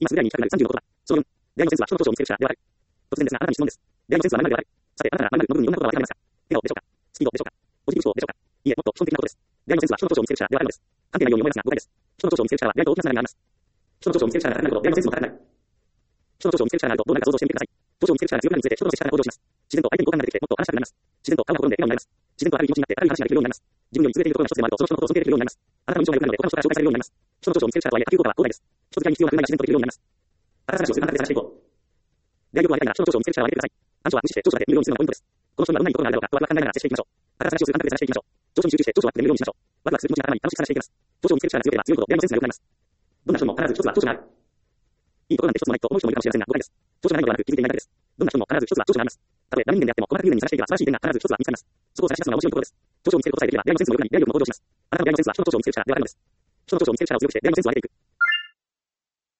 今すぐに行きたくなる35言葉。その4、出会いのセンスは人の長所を見つける力ではある。突然ですが、あなたに質問です。出会いのセンスは何々ではある。さて、あなたが〇〇の部分にどんなことが当てはまりますか？笑顔でしょうか？スピードでしょうか？ポジティブ思考でしょうか？いいえ、もっと基本的なことです。出会いのセンスは人の長所を見つける力ではあるのです。関係ないように思いますが、誤解です。人の長所を見つける力は意外と大きな差があります。人の長所を見つける力が高くなるほど、出会いのセンスも高くなる。人の長所を見つける力があると、どうなるか想像してみてください。長所を見つける力が強くなるにつれて、人との接し方が向上します。自然と相手に好感が出てきて、もっと話したくなります。自然と顔がほとんで笑顔になります。自然と明るい気持ちになって明るい話ができるようになります。自分より優れているところが一つでもあると、その人のことを尊敬できるようになります。あなたの印象が良くなるので、他の人から紹介されるようになります。人の長所を見つける力とはいえ、下級効果は広大です。人付き合いに必要な訓練が自然とできるようになります。新しい話をする段階で探していこう。出会いを相手が人の長所を見つける力を上げてください。暗所は無視して長所だけ見るようにするのがポイントです。この人にはどんないいところがあるだろうかとワクワク考えながら接していきましょう。新しい話をする段階で探していきましょう。長所に集中して長所はなくて見るようにしましょう。ワクワクする気持ちが頭に楽しく探していきます。長所を見つける力が強ければ強いほど出会いのセンスが良くなります。どんな人も必ず一つは長所がある。いいところなんて一つもないと思う人もいるかもしれませんが、誤解です。長所がないのではなく気づいていないだけです。どんな人も必ず一つは長所があります。たとえダメ人間であっても、細かく入念に探していけば素晴らしい点が必ず一つは見つかります。そこを探し出すのが面白いところです。長所を見つけることさえできれば出会いのセンスも良くなり、出会い力も向上します。あなたの出会いのセンスは人の長所を見つける力ではあるのです。人の長所を見つける力を強くして出会いのセンスを上げていく。